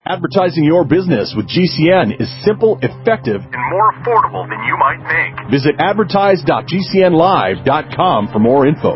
Advertising your business with GCN is simple, effective, and more affordable than you might think. Visit advertise.gcnlive.com for more info.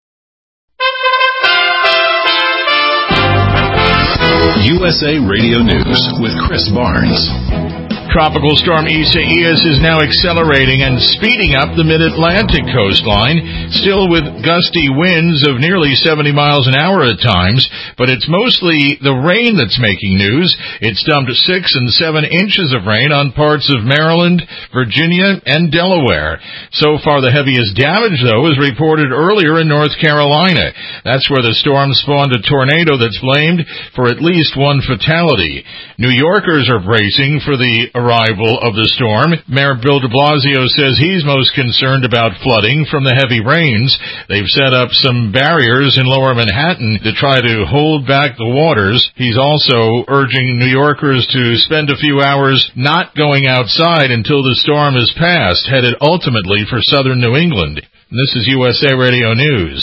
USA Radio News with Chris Barnes. Tropical storm Isaias is now accelerating and speeding up the mid-Atlantic coastline, still with gusty winds of nearly 70 miles an hour at times, but it's mostly the rain that's making news. It's dumped 6 and 7 inches of rain on parts of Maryland, Virginia, and Delaware. So far, the heaviest damage, though, was reported earlier in North Carolina. That's where the storm spawned a tornado that's blamed for at least one fatality. New Yorkers are bracing for the arrival of the storm. Mayor Bill de Blasio says he's most concerned about flooding from the heavy rains. They've set up some barriers in lower Manhattan to try to hold back the waters. He's also urging New Yorkers to spend a few hours not going outside until the storm is passed, headed ultimately for southern New England. This is USA Radio News.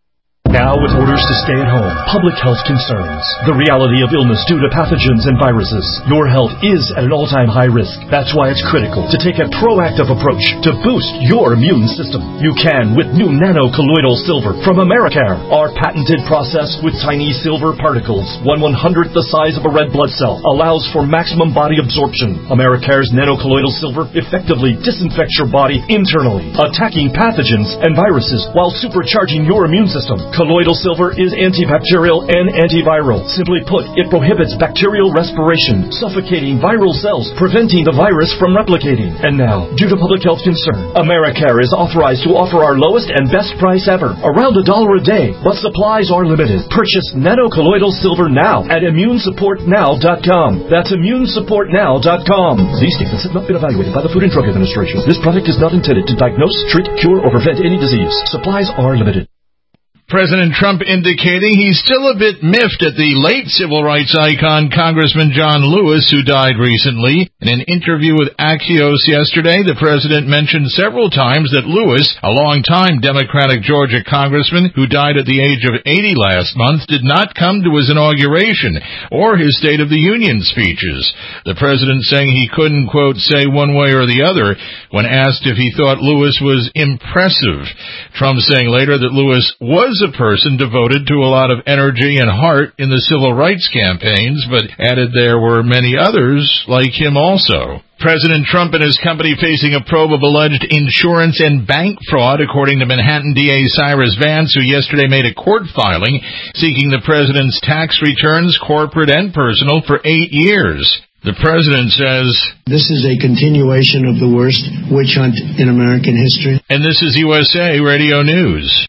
Now with orders to stay at home, public health concerns, the reality of illness due to pathogens and viruses, your health is at an all-time high risk. That's why it's critical to take a proactive approach to boost your immune system. You can with new nano-colloidal silver from Americare. Our patented process with tiny silver particles, 1/100th the size of a red blood cell, allows for maximum body absorption. Americare's nano-colloidal silver effectively disinfects your body internally, attacking pathogens and viruses while supercharging your immune system. Colloidal silver is antibacterial and antiviral. Simply put, it prohibits bacterial respiration, suffocating viral cells, preventing the virus from replicating. And now, due to public health concern, Americare is authorized to offer our lowest and best price ever, around $1 a day, but supplies are limited. Purchase nano-colloidal silver now at immunesupportnow.com. That's immunesupportnow.com. These statements have not been evaluated by the Food and Drug Administration. This product is not intended to diagnose, treat, cure, or prevent any disease. Supplies are limited. President Trump indicating he's still a bit miffed at the late civil rights icon Congressman John Lewis, who died recently. In an interview with Axios yesterday, the president mentioned several times that Lewis, a longtime Democratic Georgia congressman who died at the age of 80 last month, did not come to his inauguration or his State of the Union speeches. The president saying he couldn't, quote, say one way or the other when asked if he thought Lewis was impressive. Trump saying later that Lewis was a person devoted to a lot of energy and heart in the civil rights campaigns, but added there were many others like him also. President Trump and his company facing a probe of alleged insurance and bank fraud, according to Manhattan DA Cyrus Vance, who yesterday made a court filing seeking the president's tax returns, corporate and personal, for 8 years. The president says, "This is a continuation of the worst witch hunt in American history." And this is USA Radio News.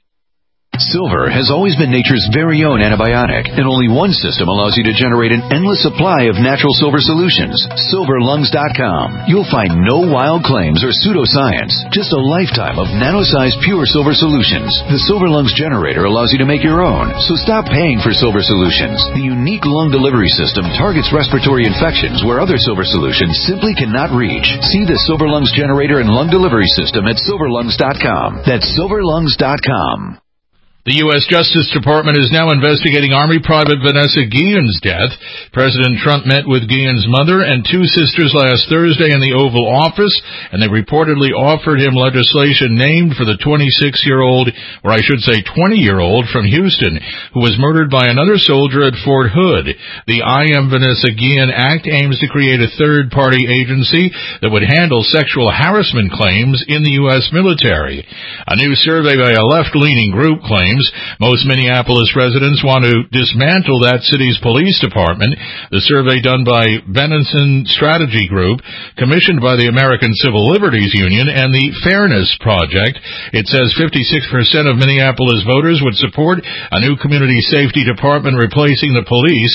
Silver has always been nature's very own antibiotic, and only one system allows you to generate an endless supply of natural silver solutions. SilverLungs.com. You'll find no wild claims or pseudoscience, just a lifetime of nano-sized pure silver solutions. The Silver Lungs generator allows you to make your own, so stop paying for silver solutions. The unique lung delivery system targets respiratory infections where other silver solutions simply cannot reach. See the Silver Lungs generator and lung delivery system at SilverLungs.com. That's SilverLungs.com. The U.S. Justice Department is now investigating Army Private Vanessa Guillen's death. President Trump met with Guillen's mother and 2 sisters last Thursday in the Oval Office, and they reportedly offered him legislation named for the 26-year-old, or I should say 20-year-old from Houston, who was murdered by another soldier at Fort Hood. The I Am Vanessa Guillen Act aims to create a third-party agency that would handle sexual harassment claims in the U.S. military. A new survey by a left-leaning group claims most Minneapolis residents want to dismantle that city's police department. The survey done by Benenson Strategy Group, commissioned by the American Civil Liberties Union and the Fairness Project. It says 56% of Minneapolis voters would support a new community safety department replacing the police.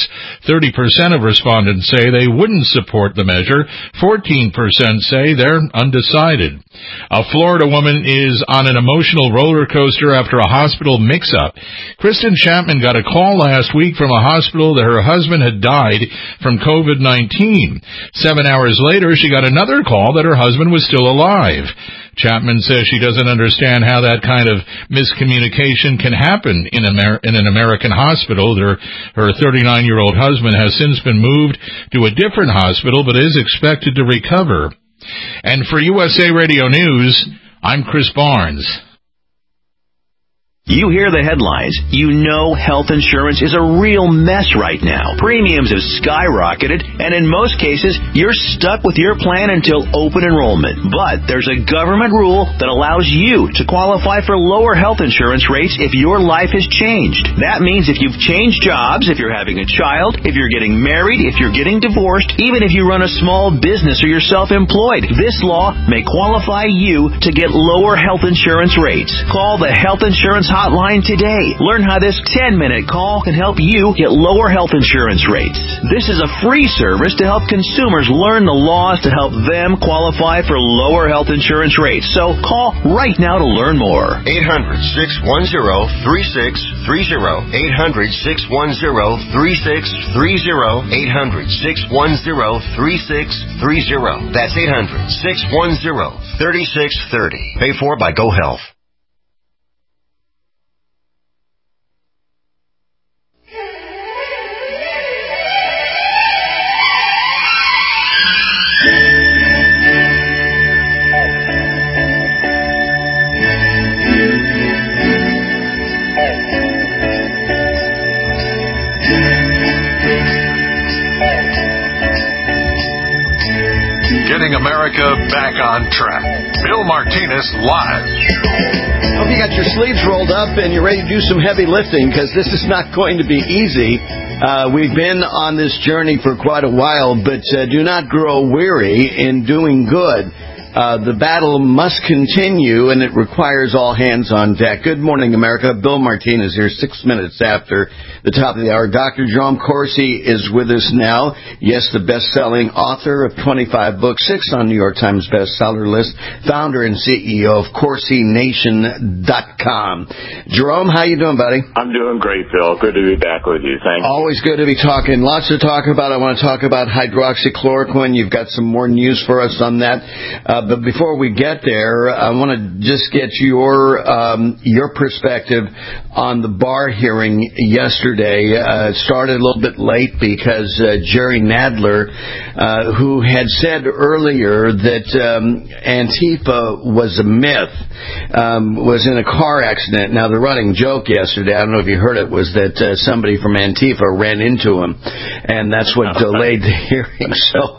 30% of respondents say they wouldn't support the measure. 14% say they're undecided. A Florida woman is on an emotional roller coaster after a hospital mix-up. Kristen Chapman got a call last week from a hospital that her husband had died from COVID-19. 7 hours later, she got another call that her husband was still alive. Chapman says she doesn't understand how that kind of miscommunication can happen in an American hospital. Her 39-year-old husband has since been moved to a different hospital, but is expected to recover. And for USA Radio News, I'm Chris Barnes. You hear the headlines. You know health insurance is a real mess right now. Premiums have skyrocketed, and in most cases, you're stuck with your plan until open enrollment. But there's a government rule that allows you to qualify for lower health insurance rates if your life has changed. That means if you've changed jobs, if you're having a child, if you're getting married, if you're getting divorced, even if you run a small business or you're self-employed, this law may qualify you to get lower health insurance rates. Call the Health Insurance Hotline today. Learn how this 10-minute call can help you get lower health insurance rates. This is a free service to help consumers learn the laws to help them qualify for lower health insurance rates. So call right now to learn more. 800-610-3630. 800-610-3630. 800-610-3630. That's 800-610-3630. Paid for by Go Health. Getting America back on track. Bill Martinez live. Hope you got your sleeves rolled up and you're ready to do some heavy lifting, because this is not going to be easy. We've been on this journey for quite a while, but do not grow weary in doing good. The battle must continue, and it requires all hands on deck. Good morning, America. Bill Martinez here, 6 minutes after the top of the hour. Dr. Jerome Corsi is with us now. Yes, the best-selling author of 25 books, 6 on New York Times bestseller list, founder and CEO of CorsiNation.com. Jerome, how you doing, buddy? I'm doing great, Bill. Good to be back with you. Thanks. Always good to be talking. Lots to talk about. I want to talk about hydroxychloroquine. You've got some more news for us on that. But before we get there, I want to just get your perspective on the Barr hearing yesterday. It started a little bit late because Jerry Nadler, who had said earlier that Antifa was a myth, was in a car accident. Now, the running joke yesterday, I don't know if you heard it, was that somebody from Antifa ran into him, and that's what delayed the hearing. So,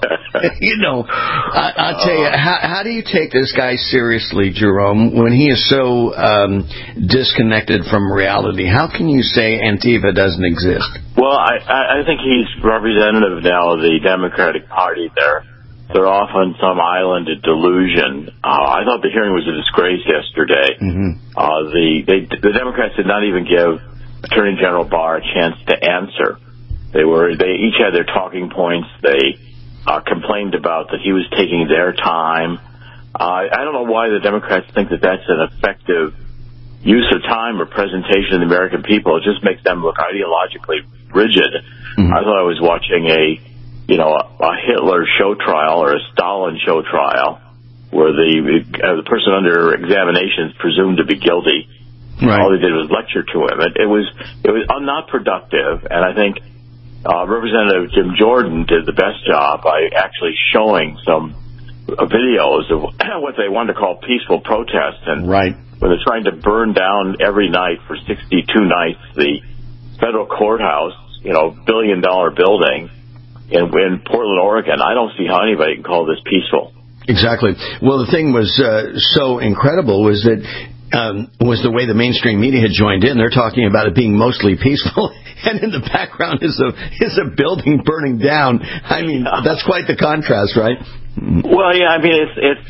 I'll tell you, how do you take this guy seriously, Jerome, when he is so disconnected from reality? How can you say Antifa doesn't exist? Well, I think he's representative now of the Democratic Party there. They're off on some island of delusion. I thought the hearing was a disgrace yesterday. Mm-hmm. The Democrats did not even give Attorney General Barr a chance to answer. They each had their talking points. They complained about that he was taking their time. I don't know why the Democrats think that that's an effective use of time or presentation of the American people. It just makes them look ideologically rigid. Mm-hmm. I thought I was watching a Hitler show trial or a Stalin show trial where the person under examination is presumed to be guilty. Right. All they did was lecture to him. It was not productive, and I think Representative Jim Jordan did the best job by actually showing some videos of what they wanted to call peaceful protests, and right. when they're trying to burn down every night for 62 nights the federal courthouse, billion-dollar building in Portland, Oregon. I don't see how anybody can call this peaceful. Exactly. Well, the thing was so incredible was that was the way the mainstream media had joined in. They're talking about it being mostly peaceful, and in the background is a building burning down. I mean, that's quite the contrast, right? Well, yeah. I mean, it's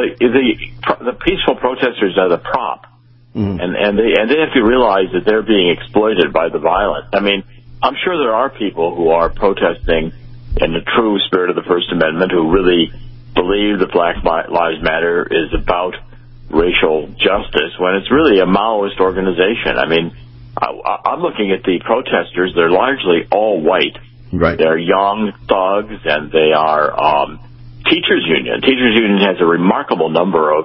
the peaceful protesters are the prop, and they have to realize that they're being exploited by the violence. I mean, I'm sure there are people who are protesting in the true spirit of the First Amendment who really believe that Black Lives Matter is about racial justice when it's really a Maoist organization. I mean, I'm looking at the protesters. They're largely all white. Right. They're young thugs, and they are teachers' union. Teachers' union has a remarkable number of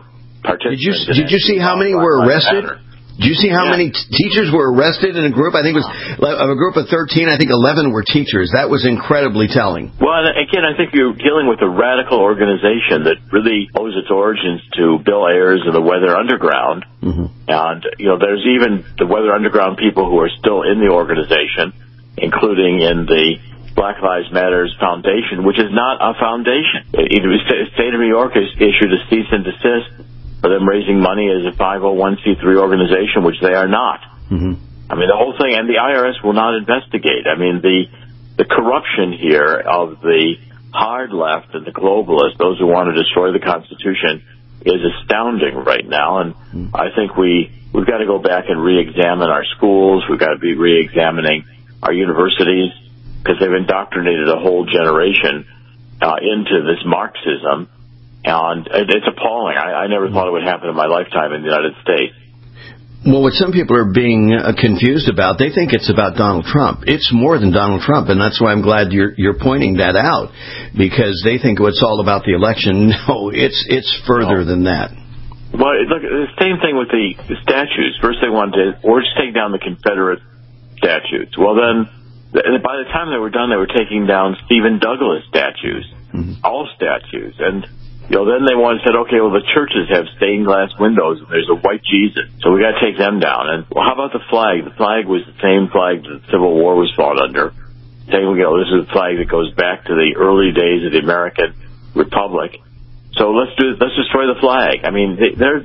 participants. Did you see how many were arrested? Did you see how many teachers were arrested in a group? I think it was of a group of 13. I think 11 were teachers. That was incredibly telling. Well, again, I think you're dealing with a radical organization that really owes its origins to Bill Ayers and the Weather Underground. Mm-hmm. And, there's even the Weather Underground people who are still in the organization, including in the Black Lives Matters Foundation, which is not a foundation. The state of New York has issued a cease and desist for them raising money as a 501c3 organization, which they are not. Mm-hmm. I mean, the whole thing, and the IRS will not investigate. I mean, the corruption here of the hard left and the globalists, those who want to destroy the Constitution, is astounding right now. And I think we've got to go back and re-examine our schools. We've got to be re-examining our universities, because they've indoctrinated a whole generation into this Marxism. And it's appalling. I never thought it would happen in my lifetime in the United States. Well, what some people are being confused about, they think it's about Donald Trump. It's more than Donald Trump, and that's why I'm glad you're pointing that out, because they think it's all about the election. No, it's further than that. Well, look, the same thing with the statues. First they wanted to take down the Confederate statues. Well, then, by the time they were done, they were taking down Stephen Douglas statues, all statues, and then they said, okay, well, the churches have stained glass windows and there's a white Jesus, so we got to take them down. And how about the flag? The flag was the same flag that the Civil War was fought under. Saying, this is a flag that goes back to the early days of the American Republic. So let's destroy the flag. I mean,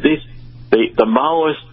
the Maoists,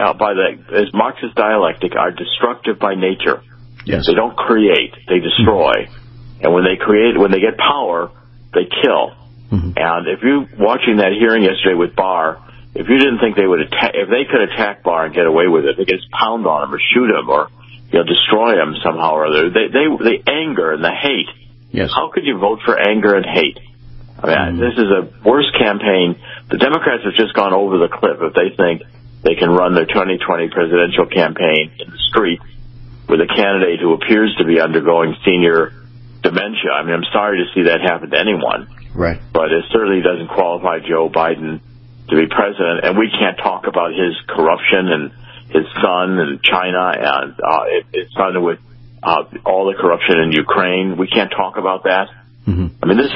as Marxist dialectic, are destructive by nature. Yes. They don't create; they destroy. And when they get power, they kill. Mm-hmm. And if you watching that hearing yesterday with Barr, if you didn't think they would if they could attack Barr and get away with it, they could just pound on him or shoot him or destroy him somehow or other. The anger and the hate. Yes. How could you vote for anger and hate? I mean, this is a worse campaign. The Democrats have just gone over the cliff if they think they can run their 2020 presidential campaign in the street with a candidate who appears to be undergoing senior dementia. I mean, I'm sorry to see that happen to anyone. Right. But it certainly doesn't qualify Joe Biden to be president. And we can't talk about his corruption and his son and China and his son with all the corruption in Ukraine. We can't talk about that. Mm-hmm. I mean,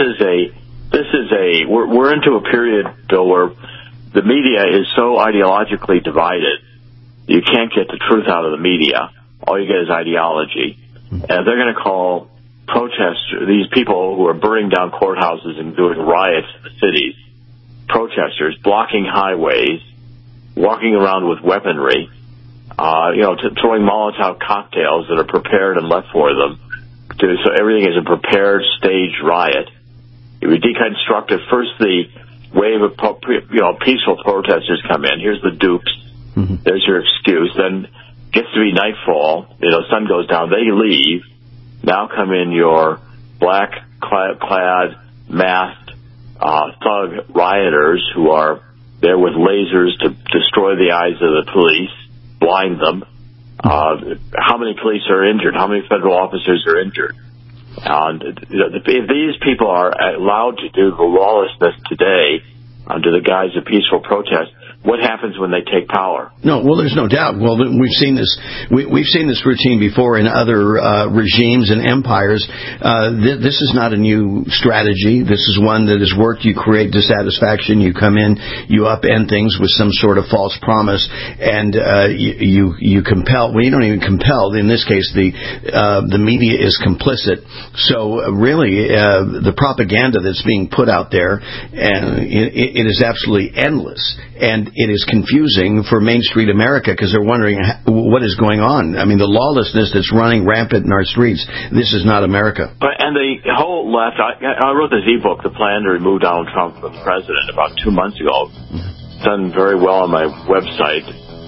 we're into a period, Bill, where the media is so ideologically divided. You can't get the truth out of the media. All you get is ideology. Mm-hmm. And they're going to call protesters, these people who are burning down courthouses and doing riots in the cities, protesters, blocking highways, walking around with weaponry, throwing Molotov cocktails that are prepared and left for them. So everything is a prepared, staged riot. If we deconstruct it, first the wave of peaceful protesters come in. Here's the dupes. Mm-hmm. There's your excuse. Then gets to be nightfall. Sun goes down. They leave. Now come in your black-clad, masked thug rioters who are there with lasers to destroy the eyes of the police, blind them. How many police are injured? How many federal officers are injured? And if these people are allowed to do the lawlessness today under the guise of peaceful protest, what happens when they take power? No, well, there's no doubt. Well, we've seen this. We've seen this routine before in other regimes and empires. This is not a new strategy. This is one that has worked. You create dissatisfaction. You come in. You upend things with some sort of false promise, and you compel. Well, you don't even compel. In this case, the media is complicit. So really, the propaganda that's being put out there, and it is absolutely endless. And it is confusing for Main Street America because they're wondering what is going on. I mean, the lawlessness that's running rampant in our streets, this is not America. And the whole left, I wrote this ebook, The Plan to Remove Donald Trump from the President, about 2 months ago. It's done very well on my website,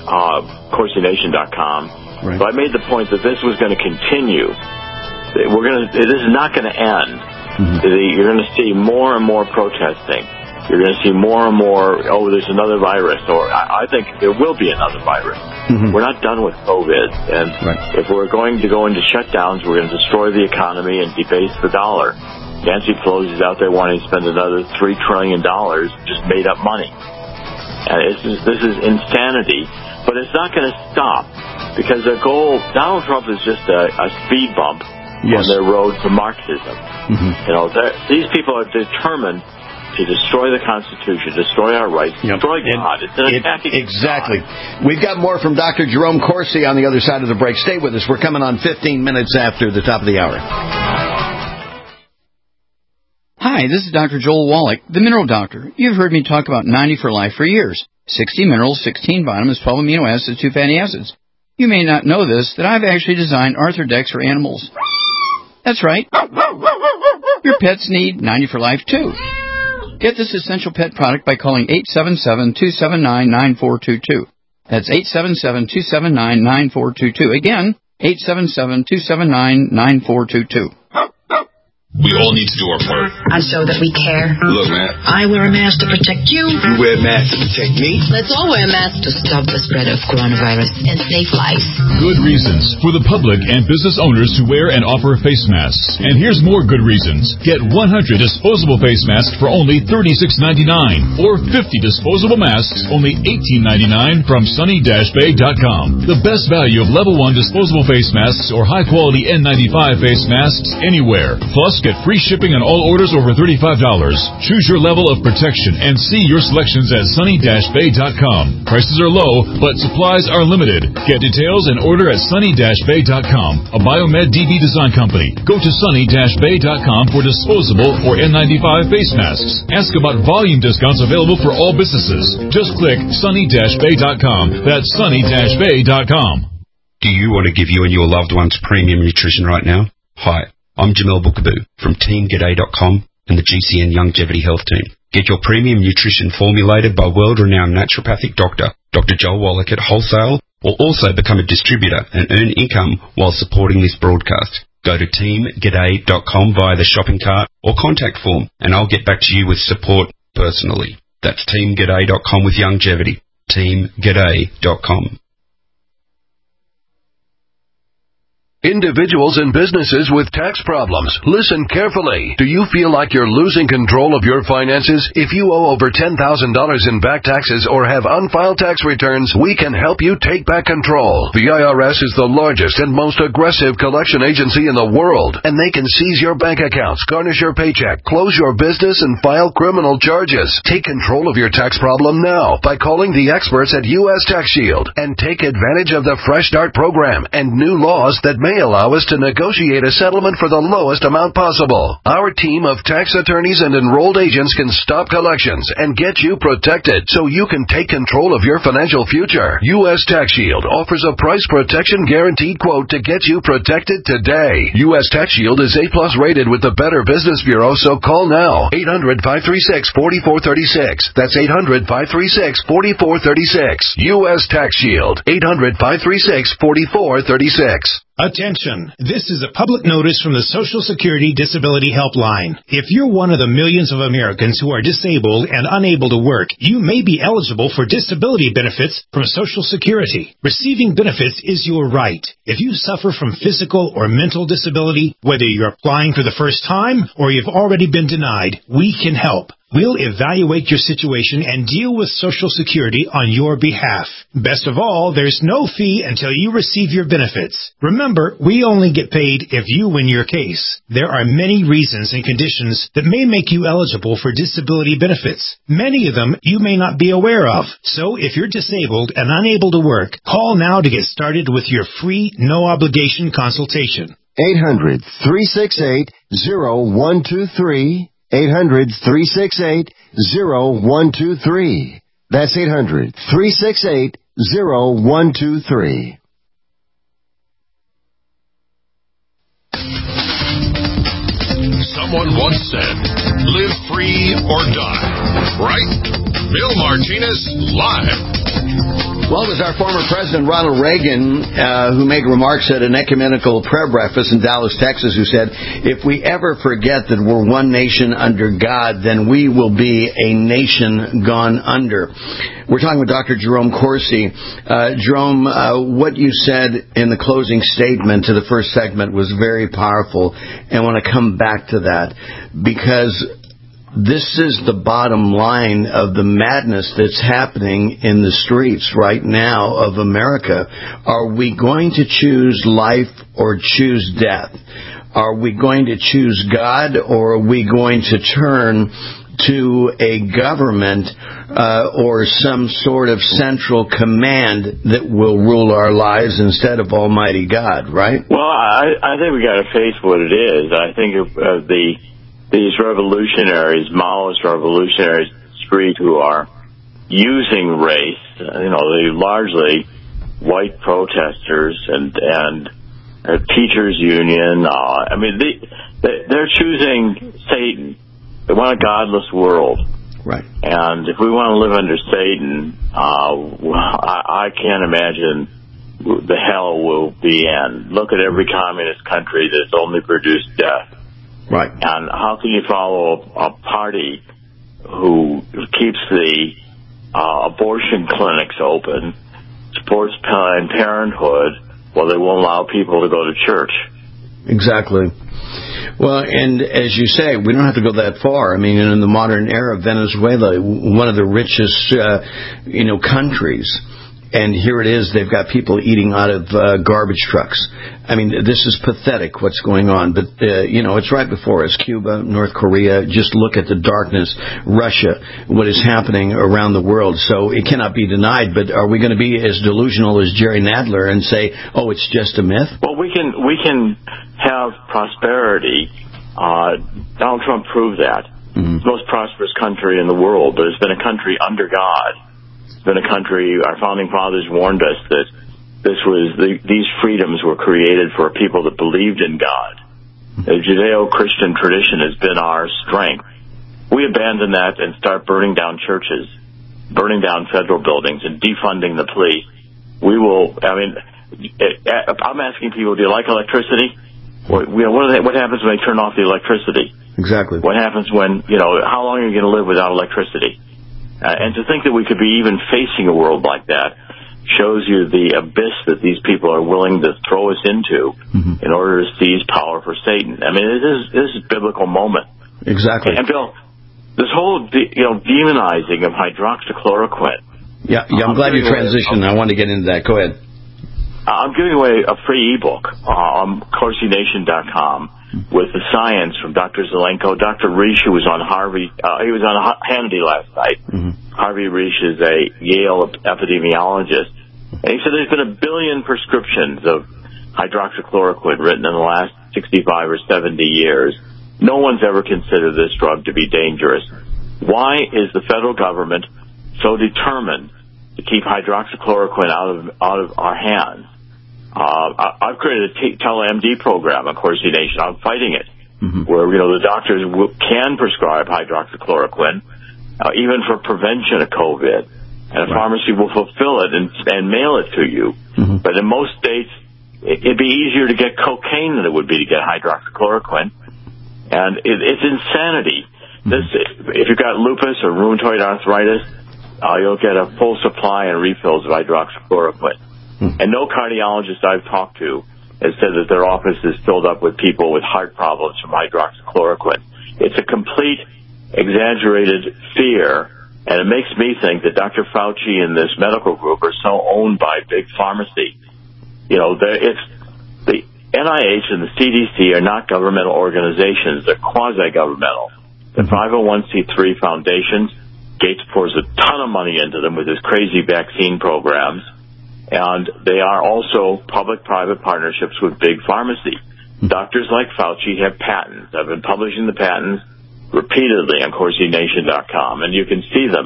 CourseNation.com. Right. So I made the point that this was going to continue. This is not going to end. Mm-hmm. You're going to see more and more protesting. You're going to see more and more, there's another virus, or I think there will be another virus. Mm-hmm. We're not done with COVID, and if we're going to go into shutdowns, we're going to destroy the economy and debase the dollar. Nancy Pelosi's out there wanting to spend another $3 trillion, just made up money. This is insanity, but it's not going to stop because their goal, Donald Trump is just a speed bump on their road to Marxism. These people are determined to destroy the Constitution, destroy our rights, destroy God. It's an attack against exactly. God. We've got more from Dr. Jerome Corsi on the other side of the break. Stay with us. We're coming on 15 minutes after the top of the hour. Hi, this is Dr. Joel Wallach, the Mineral Doctor. You've heard me talk about 90 for Life for years. 60 minerals, 16 vitamins, 12 amino acids, 2 fatty acids. You may not know this, that I've actually designed Arthrodex for animals. That's right. Your pets need 90 for Life, too. Get this essential pet product by calling 877-279-9422. That's 877-279-9422. Again, 877-279-9422. We all need to do our part. And show that we care. Look, man. I wear a mask to protect you. You wear a mask to protect me. Let's all wear a mask to stop the spread of coronavirus and save lives. Good reasons for the public and business owners to wear and offer face masks. And here's more good reasons. Get 100 disposable face masks for only $36.99 or 50 disposable masks only $18.99 from sunny-bay.com. The best value of level 1 disposable face masks or high-quality N95 face masks anywhere. Plus, get free shipping on all orders over $35. Choose your level of protection and see your selections at sunny-bay.com. Prices are low, but supplies are limited. Get details and order at sunny-bay.com, a Biomed DB design company. Go to sunny-bay.com for disposable or N95 face masks. Ask about volume discounts available for all businesses. Just click sunny-bay.com. That's sunny-bay.com. Do you want to give you and your loved ones premium nutrition right now? Hi. I'm Jamel Bookaboo from TeamG'day.com and the GCN Longevity Health Team. Get your premium nutrition formulated by world-renowned naturopathic doctor, Dr. Joel Wallach at wholesale, or also become a distributor and earn income while supporting this broadcast. Go to TeamG'day.com via the shopping cart or contact form, and I'll get back to you with support personally. That's TeamG'day.com with longevity. TeamG'day.com. Individuals and businesses with tax problems, listen carefully. Do you feel like you're losing control of your finances? If you owe over $10,000 in back taxes or have unfiled tax returns, we can help you take back control. The IRS is the largest and most aggressive collection agency in the world, and they can seize your bank accounts, garnish your paycheck, close your business, and file criminal charges. Take control of your tax problem now by calling the experts at U.S. Tax Shield and take advantage of the Fresh Start program and new laws that may allow us to negotiate a settlement for the lowest amount possible. Our team of tax attorneys and enrolled agents can stop collections and get you protected so you can take control of your financial future. U.S. Tax Shield offers a price protection guaranteed quote to get you protected today. U.S. Tax Shield is A+ rated with the Better Business Bureau, so call now. 800-536-4436. That's 800-536-4436. U.S. Tax Shield. 800-536-4436. Attention! This is a public notice from the Social Security Disability Helpline. If you're one of the millions of Americans who are disabled and unable to work, you may be eligible for disability benefits from Social Security. Receiving benefits is your right. If you suffer from physical or mental disability, whether you're applying for the first time or you've already been denied, we can help. We'll evaluate your situation and deal with Social Security on your behalf. Best of all, there's no fee until you receive your benefits. Remember, we only get paid if you win your case. There are many reasons and conditions that may make you eligible for disability benefits. Many of them you may not be aware of. So if you're disabled and unable to work, call now to get started with your free, no-obligation consultation. 800-368-0123. 800-368-0123. That's 800-368-0123. Someone once said, live free or die. Right? Bill Martinez, live. Well, it was our former President Ronald Reagan who made remarks at an ecumenical prayer breakfast in Dallas, Texas, who said, if we ever forget that we're one nation under God, then we will be a nation gone under. We're talking with Dr. Jerome Corsi. Jerome, what you said in the closing statement to the first segment was very powerful, and I want to come back to that because this is the bottom line of the madness that's happening in the streets right now of America. Are we going to choose life or choose death? Are we going to choose God, or are we going to turn to a government or some sort of central command that will rule our lives instead of Almighty God, right? Well, I think we got to face what it is. I think of these revolutionaries, Maoist revolutionaries in the street who are using race, the largely white protesters and teachers union. They're choosing Satan. They want a godless world. Right. And if we want to live under Satan, I can't imagine the hell will be in. Look at every communist country that's only produced death. Right. And how can you follow a party who keeps the abortion clinics open, supports Planned Parenthood, while they won't allow people to go to church? Exactly. Well, and as you say, we don't have to go that far. I mean, in the modern era, Venezuela, one of the richest, countries, and here it is, they've got people eating out of garbage trucks. I mean, this is pathetic what's going on, but, it's right before us. Cuba, North Korea, just look at the darkness. Russia, what is happening around the world. So it cannot be denied, but are we going to be as delusional as Jerry Nadler and say, oh, it's just a myth? Well, we can have prosperity. Donald Trump proved that. Mm-hmm. It's the most prosperous country in the world, but it's been a country under God. It's been a country, our founding fathers warned us that these freedoms were created for people that believed in God. The Judeo-Christian tradition has been our strength. We abandon that and start burning down churches, burning down federal buildings, and defunding the police. I'm asking people, do you like electricity? What happens when they turn off the electricity? Exactly. What happens when, how long are you going to live without electricity? And to think that we could be even facing a world like that shows you the abyss that these people are willing to throw us into in order to seize power for Satan. I mean, this is a biblical moment. Exactly. And Bill, this whole demonizing of hydroxychloroquine. Yeah, I'm glad you transitioned. I wanted to get into that. Go ahead. I'm giving away a free ebook on CorsiNation.com with the science from Dr. Zelenko. Dr. Risch, who was on he was on Hannity last night. Mm-hmm. Harvey Risch is a Yale epidemiologist. And he said there's been 1 billion prescriptions of hydroxychloroquine written in the last 65 or 70 years. No one's ever considered this drug to be dangerous. Why is the federal government so determined to keep hydroxychloroquine out of our hands? I've created a tele-MD program on Corsi Nation. I'm fighting it, where the doctors can prescribe hydroxychloroquine, even for prevention of COVID, and a pharmacy will fulfill it and mail it to you. Mm-hmm. But in most states, it'd be easier to get cocaine than it would be to get hydroxychloroquine, and it's insanity. If you've got lupus or rheumatoid arthritis, you'll get a full supply and refills of hydroxychloroquine. And no cardiologist I've talked to has said that their office is filled up with people with heart problems from hydroxychloroquine. It's a complete, exaggerated fear, and it makes me think that Dr. Fauci and this medical group are so owned by big pharmacy. It's the NIH and the CDC are not governmental organizations. They're quasi-governmental. The 501c3 foundations, Gates pours a ton of money into them with his crazy vaccine programs. And they are also public-private partnerships with big pharmacy. Doctors like Fauci have patents. I've been publishing the patents repeatedly on CorsiNation.com, and you can see them.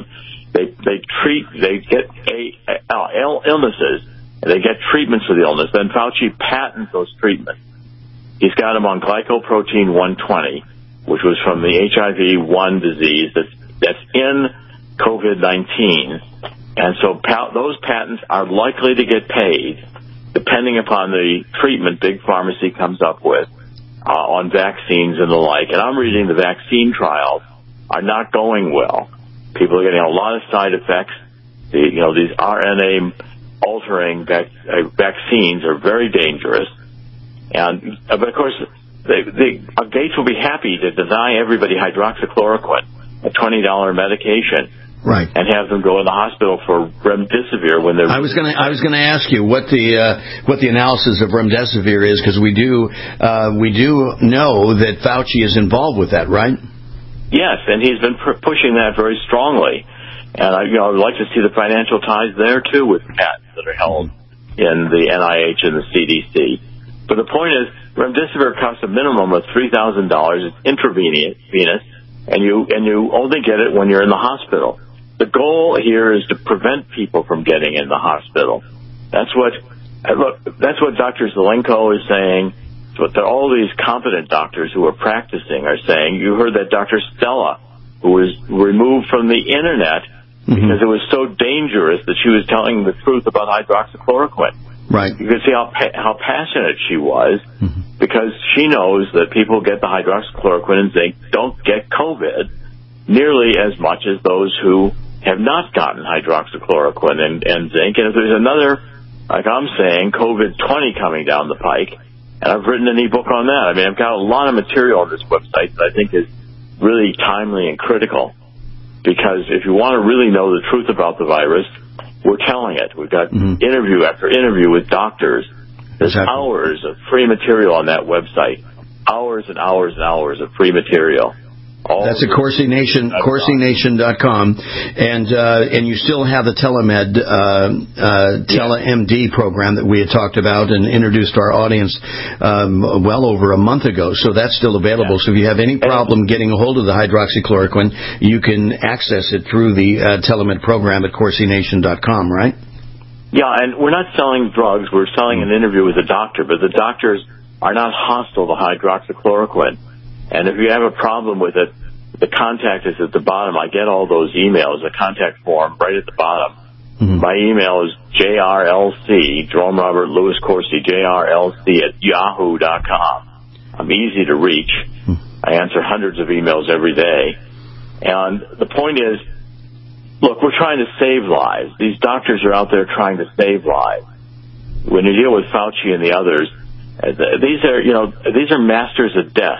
They get illnesses, and they get treatments for the illness. Then Fauci patents those treatments. He's got them on glycoprotein 120, which was from the HIV-1 disease that's in COVID-19. And so those patents are likely to get paid depending upon the treatment Big Pharmacy comes up with on vaccines and the like. And I'm reading the vaccine trials are not going well. People are getting a lot of side effects. These RNA-altering vaccines are very dangerous. But of course, Gates will be happy to deny everybody hydroxychloroquine. a $20 medication. Right. And have them go in the hospital for remdesivir when they're. I was going to ask you what the analysis of remdesivir is, because we do know that Fauci is involved with that, right? Yes, and he's been pushing that very strongly, and I would like to see the financial ties there too with patents that are held in the NIH and the CDC. But the point is, remdesivir costs a minimum of $3,000. It's intravenous, and you only get it when you're in the hospital. The goal here is to prevent people from getting in the hospital. That's what Dr. Zelenko is saying. It's what all these competent doctors who are practicing are saying. You heard that Dr. Stella, who was removed from the internet because it was so dangerous that she was telling the truth about hydroxychloroquine. Right. You can see how passionate she was, because she knows that people get the hydroxychloroquine and zinc don't get COVID nearly as much as those who have not gotten hydroxychloroquine and zinc. And if there's another, like I'm saying, COVID-20 coming down the pike, and I've written an e-book on that. I mean, I've got a lot of material on this website that I think is really timely and critical, because if you want to really know the truth about the virus, we're telling it. We've got interview after interview with doctors. There's hours of free material on that website. Hours and hours and hours of free material. That's at CoursyNation.com, and you still have the TeleMed, TeleMD program that we had talked about and introduced to our audience well over a month ago. So that's still available. So if you have any problem getting a hold of the hydroxychloroquine, you can access it through the TeleMed program at CoursyNation.com, right? Yeah, and we're not selling drugs. We're selling an interview with a doctor, but the doctors are not hostile to hydroxychloroquine. And if you have a problem with it, the contact is at the bottom. I get all those emails, the contact form right at the bottom. My email is JRLC, Jerome Robert Louis Corsi, JRLC@yahoo.com. I'm easy to reach. I answer hundreds of emails every day. And the point is, look, we're trying to save lives. These doctors are out there trying to save lives. When you deal with Fauci and the others, these are masters of death.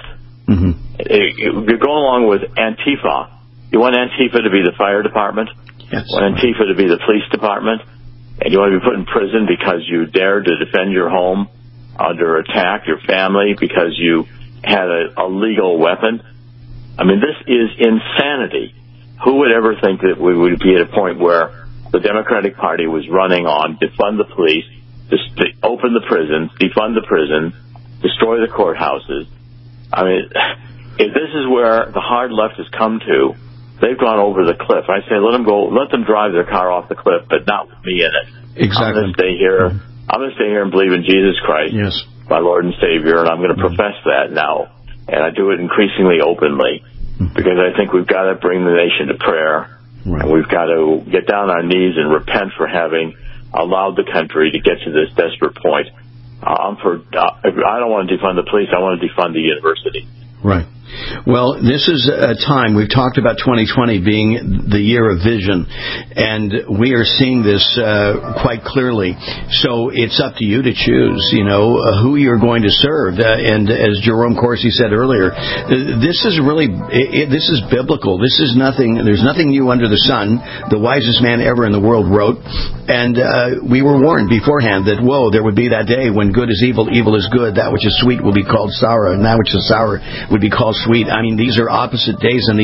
You're going along with Antifa. You want Antifa to be the fire department? Yes. You want Antifa to be the police department? And you want to be put in prison because you dared to defend your home under attack, your family, because you had a legal weapon? I mean, this is insanity. Who would ever think that we would be at a point where the Democratic Party was running on defund the police, open the prisons, defund the prisons, destroy the courthouses? I mean, if this is where the hard left has come to, they've gone over the cliff. I say let them drive their car off the cliff, but not with me in it. Exactly. I'm going to stay here. I'm going to stay here and believe in Jesus Christ, my Lord and Savior, and I'm going to profess that now. And I do it increasingly openly, because I think we've got to bring the nation to prayer, and we've got to get down on our knees and repent for having allowed the country to get to this desperate point. I don't want to defund the police. I want to defund the university. Right. Well, this is a time, we've talked about 2020 being the year of vision, and we are seeing this quite clearly. So it's up to you to choose, who you're going to serve. And as Jerome Corsi said earlier, this is really, this is biblical. This is nothing, there's nothing new under the sun. The wisest man ever in the world wrote, and we were warned beforehand that, there would be that day when good is evil, evil is good, that which is sweet will be called sour, and that which is sour would be called sweet. I mean, these are opposite days, and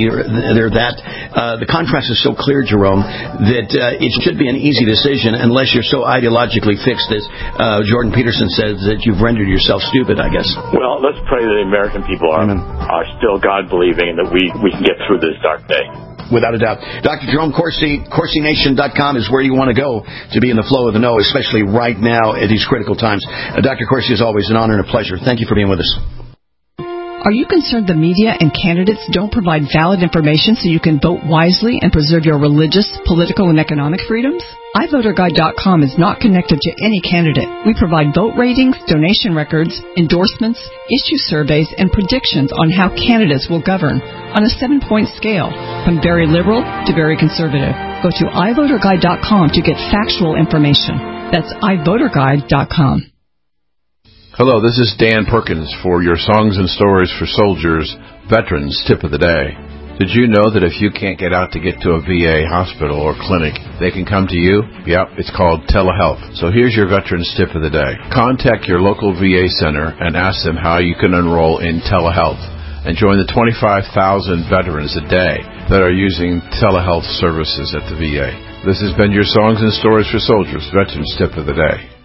the contrast is so clear, Jerome, that it should be an easy decision unless you're so ideologically fixed as Jordan Peterson says that you've rendered yourself stupid, I guess. Well, let's pray that the American people are still God-believing and that we can get through this dark day. Without a doubt. Dr. Jerome Corsi, CoursyNation.com is where you want to go to be in the flow of the know, especially right now at these critical times. Dr. Corsi, as always, an honor and a pleasure. Thank you for being with us. Are you concerned the media and candidates don't provide valid information so you can vote wisely and preserve your religious, political, and economic freedoms? iVoterGuide.com is not connected to any candidate. We provide vote ratings, donation records, endorsements, issue surveys, and predictions on how candidates will govern on a 7-point scale, from very liberal to very conservative. Go to iVoterGuide.com to get factual information. That's iVoterGuide.com. Hello, this is Dan Perkins for your Songs and Stories for Soldiers Veterans Tip of the Day. Did you know that if you can't get out to get to a VA hospital or clinic, they can come to you? Yep, it's called telehealth. So here's your Veterans Tip of the day. Contact your local VA center and ask them how you can enroll in telehealth and join the 25,000 veterans a day that are using telehealth services at the VA. This has been your Songs and Stories for Soldiers Veterans Tip of the day.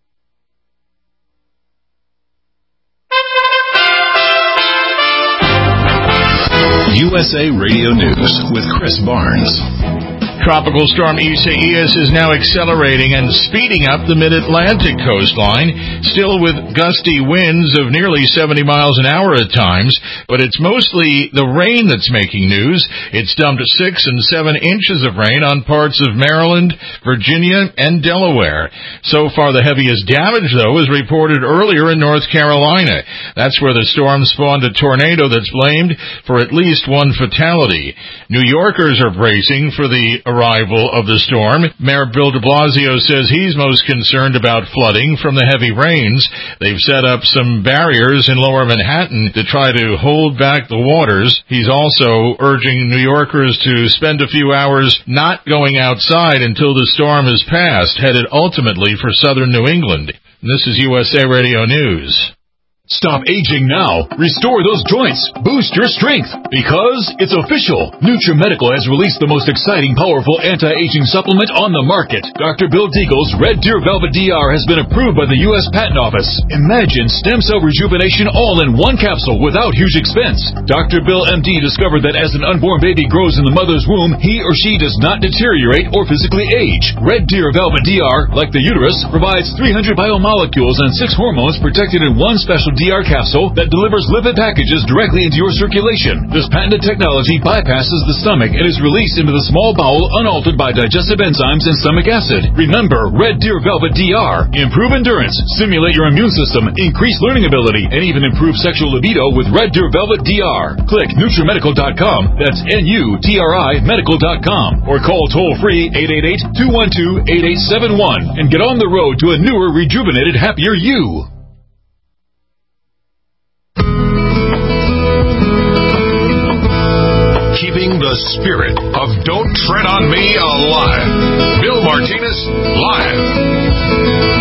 USA Radio News with Chris Barnes. Tropical storm Isaias is now accelerating and speeding up the mid-Atlantic coastline, still with gusty winds of nearly 70 miles an hour at times, but it's mostly the rain that's making news. It's dumped 6 and 7 inches of rain on parts of Maryland, Virginia, and Delaware. So far, the heaviest damage, though, is reported earlier in North Carolina. That's where the storm spawned a tornado that's blamed for at least one fatality. New Yorkers are bracing for the arrival of the storm. Mayor Bill de Blasio says he's most concerned about flooding from the heavy rains. They've set up some barriers in lower Manhattan to try to hold back the waters. He's also urging New Yorkers to spend a few hours not going outside until the storm has passed, headed ultimately for southern New England. This is USA Radio News. Stop aging now. Restore those joints. Boost your strength. Because it's official. NutriMedical has released the most exciting, powerful anti-aging supplement on the market. Dr. Bill Deagle's Red Deer Velvet DR has been approved by the U.S. Patent Office. Imagine stem cell rejuvenation all in one capsule without huge expense. Dr. Bill MD discovered that as an unborn baby grows in the mother's womb, he or she does not deteriorate or physically age. Red Deer Velvet DR, like the uterus, provides 300 biomolecules and 6 hormones protected in one special DR capsule that delivers lipid packages directly into your circulation. This patented technology bypasses the stomach and is released into the small bowel unaltered by digestive enzymes and stomach acid. Remember, Red Deer Velvet DR. Improve endurance, stimulate your immune system, increase learning ability, and even improve sexual libido with Red Deer Velvet DR. Click NutriMedical.com, that's NUTRI Medical.com, or call toll-free 888-212-8871 and get on the road to a newer, rejuvenated, happier you. Keeping the spirit of Don't Tread on Me alive. Bill Martinez, live.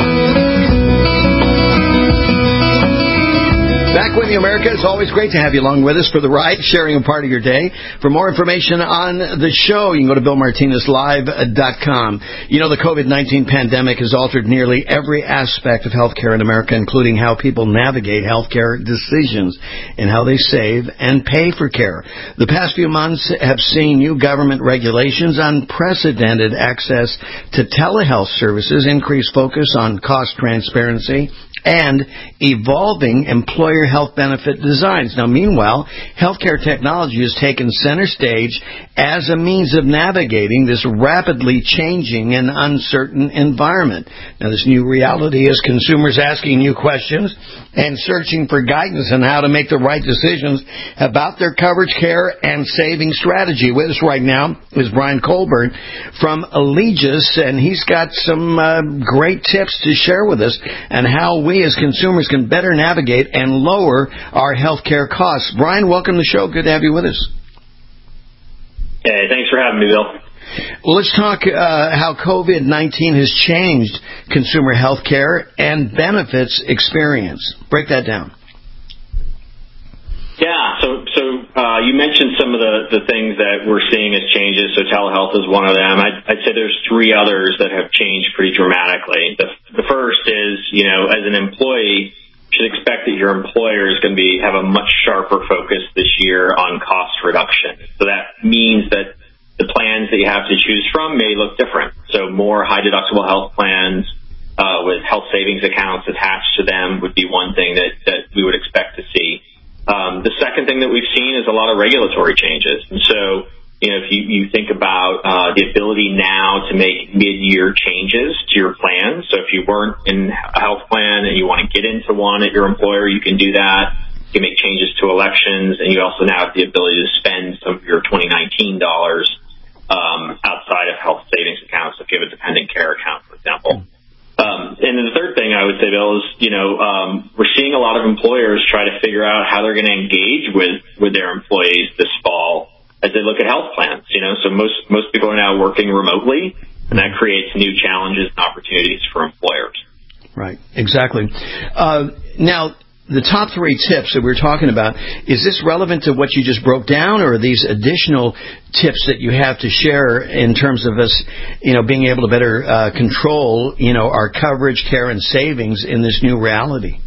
Back with you, America. It's always great to have you along with us for the ride, sharing a part of your day. For more information on the show, you can go to BillMartinezLive.com. You know, the COVID-19 pandemic has altered nearly every aspect of healthcare in America, including how people navigate healthcare decisions and how they save and pay for care. The past few months have seen new government regulations, unprecedented access to telehealth services, increased focus on cost transparency, and evolving employer health benefit designs. Now, meanwhile, healthcare technology has taken center stage as a means of navigating this rapidly changing and uncertain environment. Now, this new reality is consumers asking new questions and searching for guidance on how to make the right decisions about their coverage, care, and saving strategy. With us right now is Brian Colburn from Allegis, and he's got some great tips to share with us on how we as consumers can better navigate and lower our health care costs. Brian, welcome to the show. Good to have you with us. Hey, thanks for having me, Bill. Well, let's talk how COVID-19 has changed consumer health care and benefits experience. Break that down. Yeah, so you mentioned some of the things that we're seeing as changes. So telehealth is one of them. I'd say there's 3 others that have changed pretty dramatically. The first is, as an employee, you should expect that your employer is going to have a much sharper focus this year on cost reduction. So that means that the plans that you have to choose from may look different. So more high deductible health plans with health savings accounts attached to them would be one thing that we would expect to see. The second thing that we've seen is a lot of regulatory changes. And so, if you think about the ability now to make mid-year changes to your plan. So if you weren't in a health plan and you want to get into one at your employer, you can do that. You can make changes to elections, and you also now have the ability to spend some of your 2019 dollars outside of health savings accounts, if you have a dependent care account, for example. And then the third thing I would say, Bill, is, we're seeing a lot of employers try to figure out how they're going to engage with their employees this fall they look at health plans. So most people are now working remotely, and that creates new challenges and opportunities for employers. Right, exactly. Now, the top 3 tips that we're talking about, is this relevant to what you just broke down, or are these additional tips that you have to share in terms of us, being able to better control, our coverage, care, and savings in this new reality?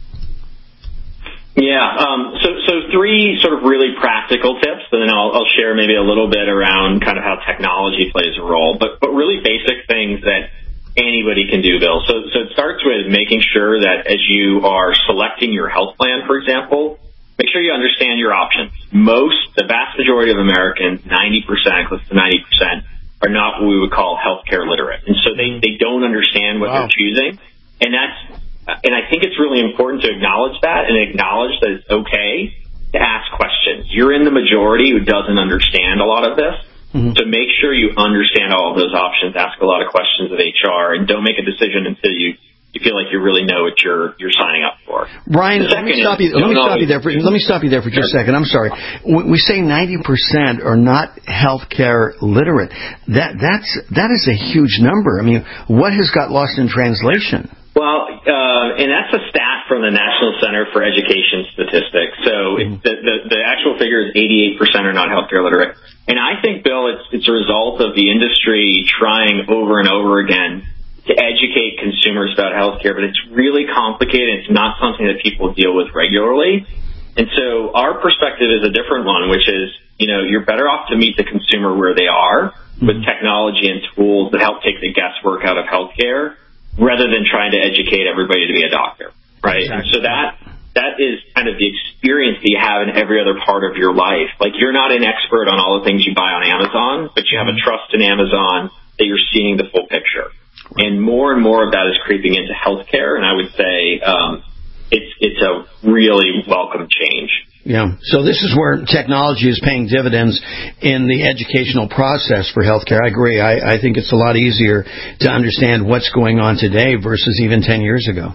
Yeah, so 3 sort of really practical tips, and then I'll share maybe a little bit around kind of how technology plays a role, but really basic things that anybody can do, Bill. So it starts with making sure that as you are selecting your health plan, for example, make sure you understand your options. The vast majority of Americans, 90%, close to 90%, are not what we would call healthcare literate. And so they don't understand what they're choosing. And I think it's really important to acknowledge that and acknowledge that it's okay to ask questions. You're in the majority who doesn't understand a lot of this. So make sure you understand all of those options, ask a lot of questions of HR, and don't make a decision until you feel like you really know what you're signing up for. Brian, let me stop you there for just a second. I'm sorry. We say 90% are not healthcare literate. That is a huge number. I mean, what has got lost in translation? Well, and that's a stat from the National Center for Education Statistics. So the actual figure is 88% are not healthcare literate. And I think, Bill, it's a result of the industry trying over and over again to educate consumers about healthcare, but it's really complicated. It's not something that people deal with regularly. And so our perspective is a different one, which is, you're better off to meet the consumer where they are with technology and tools that help take the guesswork out of healthcare, rather than trying to educate everybody to be a doctor, right? Exactly. And so that is kind of the experience that you have in every other part of your life. Like, you're not an expert on all the things you buy on Amazon, but you have a trust in Amazon that you're seeing the full picture. Right. And more of that is creeping into healthcare, and I would say it's a really welcome change. Yeah. So this is where technology is paying dividends in the educational process for healthcare. I agree. I think it's a lot easier to understand what's going on today versus even 10 years ago.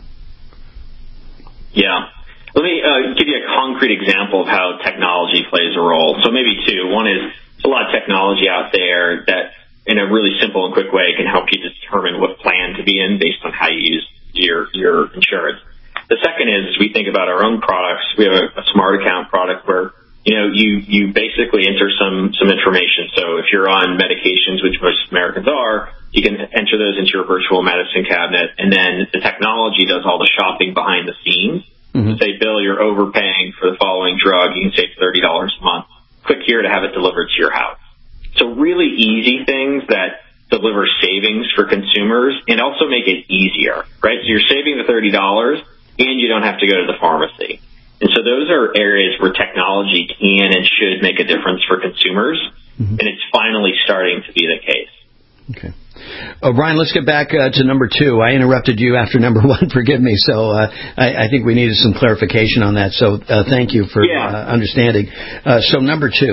Yeah. Let me give you a concrete example of how technology plays a role. So maybe 2. One is there's a lot of technology out there that, in a really simple and quick way, can help you determine what plan to be in based on how you use your insurance. The second is, as we think about our own products, we have a smart account product where you basically enter some information. So if you're on medications, which most Americans are, you can enter those into your virtual medicine cabinet, and then the technology does all the shopping behind the scenes. Say, Bill, you're overpaying for the following drug. You can save $30 a month. Click here to have it delivered to your house. So really easy things that deliver savings for consumers and also make it easier, right? So you're saving the $30 and you don't have to go to the pharmacy. And so those are areas where technology can and should make a difference for consumers, and it's finally starting to be the case. Okay. Brian, let's get back to number 2. I interrupted you after number 1. Forgive me. So I think we needed some clarification on that. So thank you for understanding. So number 2.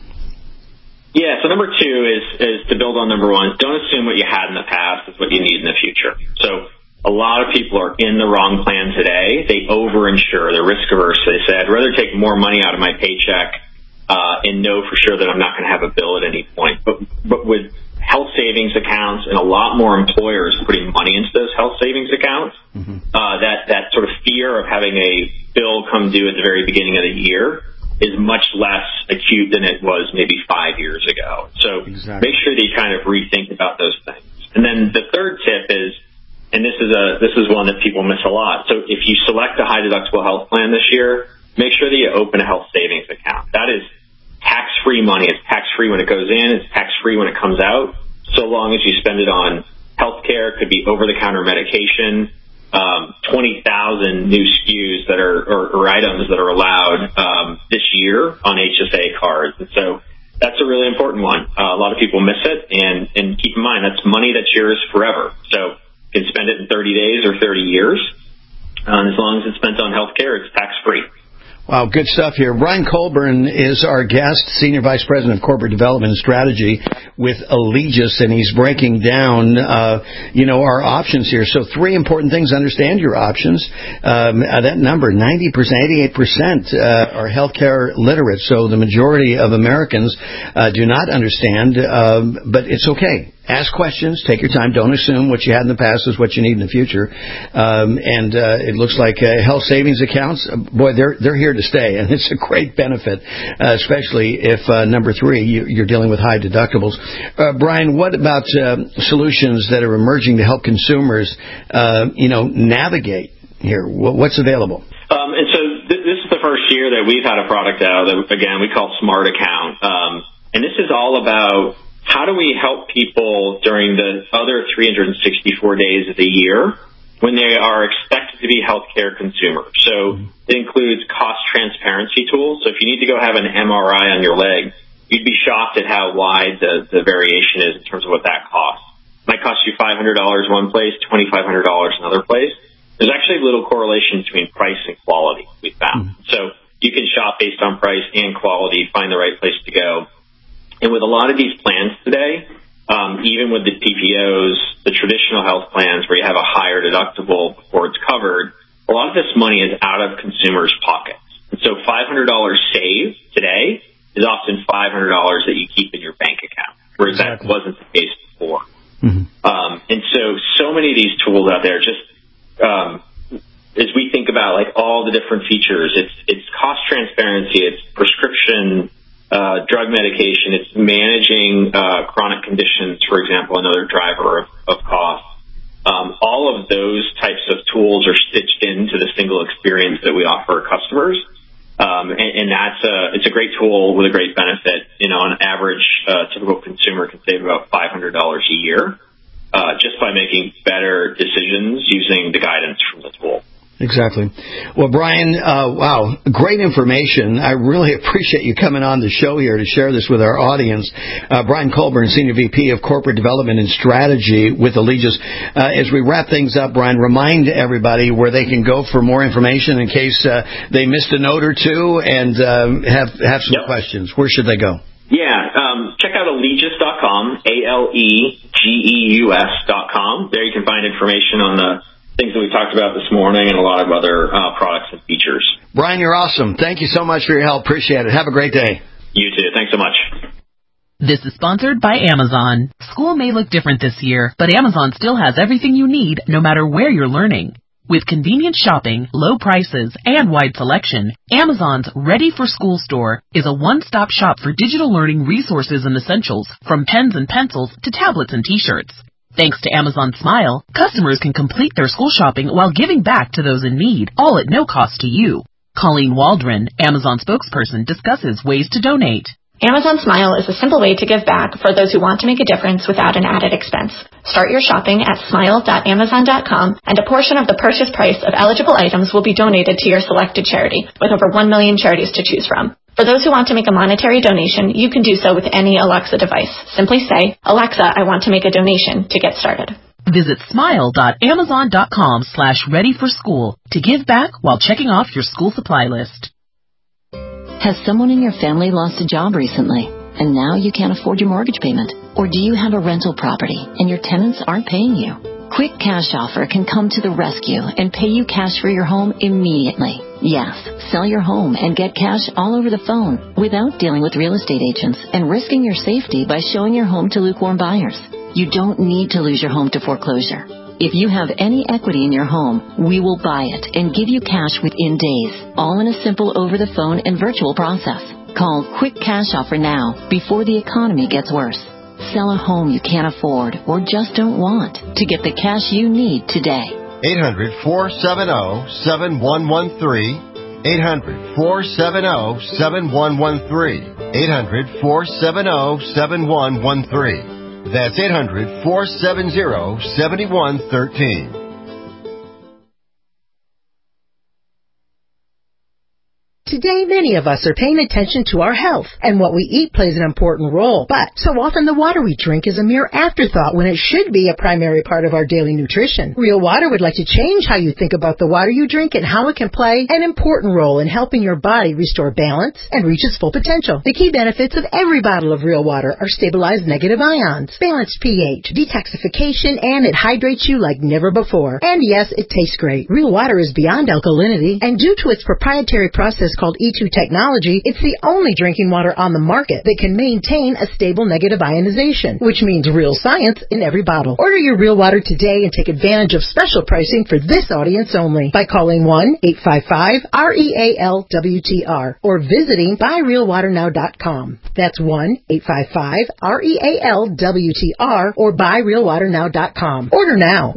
Yeah, so number 2 is to build on number 1. Don't assume what you had in the past is what you need in the future. So a lot of people are in the wrong plan today. They over-insure. They're risk-averse. They say, I'd rather take more money out of my paycheck and know for sure that I'm not going to have a bill at any point. But with health savings accounts and a lot more employers putting money into those health savings accounts, that sort of fear of having a bill come due at the very beginning of the year is much less acute than it was maybe 5 years ago. So make sure that you kind of rethink about those things. And then the third tip is, and this is one that people miss a lot. So if you select a high deductible health plan this year, make sure that you open a health savings account. That is tax-free money. It's tax-free when it goes in. It's tax-free when it comes out, so long as you spend it on health care. It could be over-the-counter medication, 20,000 new SKUs that are or items that are allowed this year on HSA cards. And so that's a really important one. A lot of people miss it, and keep in mind, that's money that's yours forever. So you can spend it in 30 days or 30 years. As long as it's spent on health care, it's tax-free. Wow, good stuff here. Brian Colburn is our guest, Senior Vice President of Corporate Development and Strategy with Allegis, and he's breaking down, our options here. So 3 important things: understand your options. That number, 90%, 88% are healthcare literate. So the majority of Americans do not understand, but it's okay. Ask questions. Take your time. Don't assume what you had in the past is what you need in the future. And it looks like health savings accounts, boy, they're here to stay, and it's a great benefit, especially if number 3, you're dealing with high deductibles. Brian, what about solutions that are emerging to help consumers, navigate here? What's available? And so this is the first year that we've had a product out that, again, we call Smart Account. And this is all about how do we help people during the other 364 days of the year when they are expected to be healthcare consumers. So it includes cost transparency tools. So if you need to go have an MRI on your leg, you'd be shocked at how wide the variation is in terms of what that costs. It might cost you $500 one place, $2,500 another place. There's actually little correlation between price and quality, we found. So you can shop based on price and quality, find the right place to go. And with a lot of these plans today, even with the PPOs, the traditional health plans where you have a higher deductible before it's covered, a lot of this money is out of consumers' pockets. And so $500 saved today is often $500 that you keep in your bank account, whereas that wasn't the case before. And so many of these tools out there, just as we think about like all the different features, it's cost transparency, it's prescription drug medication, it's managing chronic conditions, for example, another driver of cost. All of those types of tools are stitched into the single experience that we offer customers. And it's a great tool with a great benefit. On average, a typical consumer can save about $500 a year just by making better decisions using the guidance from the tool. Exactly. Well, Brian, wow, great information. I really appreciate you coming on the show here to share this with our audience. Brian Colburn, Senior VP of Corporate Development and Strategy with Allegis. As we wrap things up, Brian, remind everybody where they can go for more information in case they missed a note or two and have some questions. Where should they go? Yeah, check out Allegis.com, ALEGEUS.com. There you can find information on the things that we talked about this morning and a lot of other products and features. Brian, you're awesome. Thank you so much for your help. Appreciate it. Have a great day. You too. Thanks so much. This is sponsored by Amazon. School may look different this year, but Amazon still has everything you need no matter where you're learning. With convenient shopping, low prices, and wide selection, Amazon's Ready for School store is a one-stop shop for digital learning resources and essentials, from pens and pencils to tablets and T-shirts. Thanks to Amazon Smile, customers can complete their school shopping while giving back to those in need, all at no cost to you. Colleen Waldron, Amazon spokesperson, discusses ways to donate. Amazon Smile is a simple way to give back for those who want to make a difference without an added expense. Start your shopping at smile.amazon.com, and a portion of the purchase price of eligible items will be donated to your selected charity, with over 1 million charities to choose from. For those who want to make a monetary donation, you can do so with any Alexa device. Simply say, "Alexa, I want to make a donation," to get started. Visit smile.amazon.com/readyforschool to give back while checking off your school supply list. Has someone in your family lost a job recently, and now you can't afford your mortgage payment? Or do you have a rental property and your tenants aren't paying you? Quick Cash Offer can come to the rescue and pay you cash for your home immediately. Yes, sell your home and get cash all over the phone without dealing with real estate agents and risking your safety by showing your home to lukewarm buyers. You don't need to lose your home to foreclosure. If you have any equity in your home, we will buy it and give you cash within days, all in a simple over-the-phone and virtual process. Call Quick Cash Offer now before the economy gets worse. Sell a home you can't afford or just don't want to get the cash you need today. 800-470-7113. 800-470-7113. 800-470-7113. That's 800-470-7113. To Today, many of us are paying attention to our health, and what we eat plays an important role. But so often the water we drink is a mere afterthought when it should be a primary part of our daily nutrition. Real Water would like to change how you think about the water you drink and how it can play an important role in helping your body restore balance and reach its full potential. The key benefits of every bottle of Real Water are stabilized negative ions, balanced pH, detoxification, and it hydrates you like never before. And yes, it tastes great. Real Water is beyond alkalinity, and due to its proprietary process called E2 technology, it's the only drinking water on the market that can maintain a stable negative ionization, which means real science in every bottle. Order your Real Water today and take advantage of special pricing for this audience only by calling 1-855-REALWTR or visiting buyrealwaternow.com. That's 1-855-REALWTR or buyrealwaternow.com. Order now,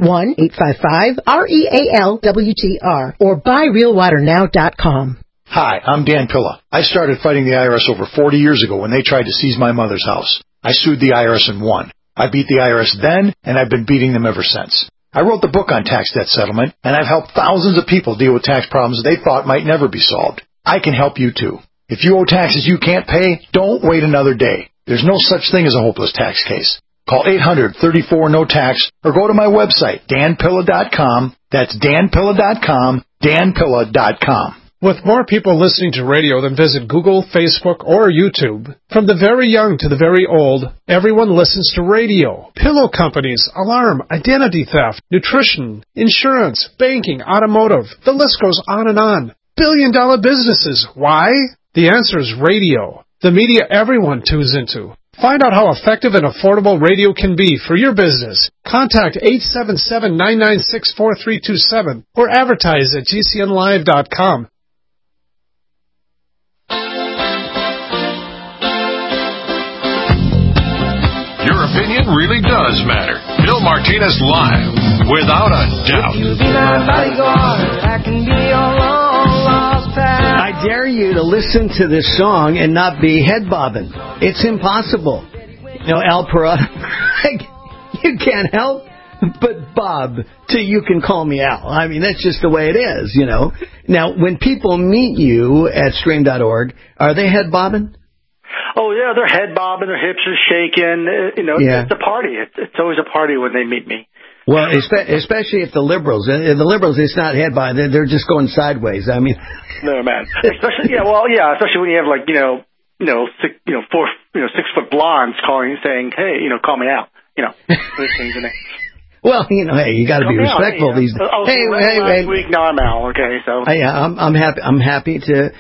1-855-REALWTR or buyrealwaternow.com. Hi, I'm Dan Pilla. I started fighting the IRS over 40 years ago when they tried to seize my mother's house. I sued the IRS and won. I beat the IRS then, and I've been beating them ever since. I wrote the book on tax debt settlement, and I've helped thousands of people deal with tax problems they thought might never be solved. I can help you too. If you owe taxes you can't pay, don't wait another day. There's no such thing as a hopeless tax case. Call 800-34-NO-TAX or go to my website, danpilla.com. That's danpilla.com, danpilla.com. With more people listening to radio than visit Google, Facebook, or YouTube, from the very young to the very old, everyone listens to radio. Pillow companies, alarm, identity theft, nutrition, insurance, banking, automotive, the list goes on and on. Billion-dollar businesses. Why? The answer is radio, the media everyone tunes into. Find out how effective and affordable radio can be for your business. Contact 877-996-4327 or advertise at gcnlive.com. Your opinion really does matter. Bill Martinez Live, without a doubt. If you be my bodyguard, I can be your long lost pal. I dare you to listen to this song and not be head bobbing. It's impossible. You know, Al Perot, you can't help but bob till you can call me Al. I mean, that's just the way it is, you know. Now, when people meet you at stream.org, are they head bobbing? Oh, yeah, they're head bobbing, their hips are shaking. You know, yeah. It's a party. It's always a party when they meet me. Well, especially if the liberals, it's not head bobbing, they're just going sideways. I mean, no, man. Especially, especially when you have 6 foot blondes saying, hey, call me out. Those things in there. Well, hey, you got to be respectful these days. Hey, last week, now I'm out. Okay, so yeah, I'm happy. I'm happy to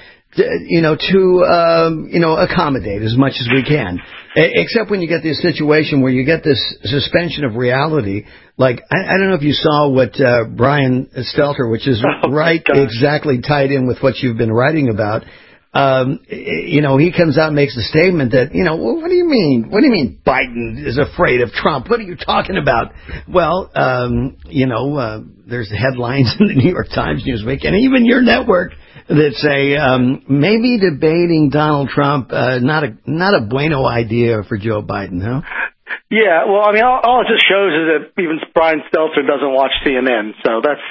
accommodate as much as we can. Except when you get this situation where you get this suspension of reality. Like, I don't know if you saw what Brian Stelter, which is exactly tied in with what you've been writing about. He comes out and makes a statement that, what do you mean? What do you mean Biden is afraid of Trump? What are you talking about? Well, there's headlines in the New York Times, Newsweek, and even your network that say maybe debating Donald Trump not a bueno idea for Joe Biden, huh? Yeah, well, I mean, all it just shows is that even Brian Stelter doesn't watch CNN, so that's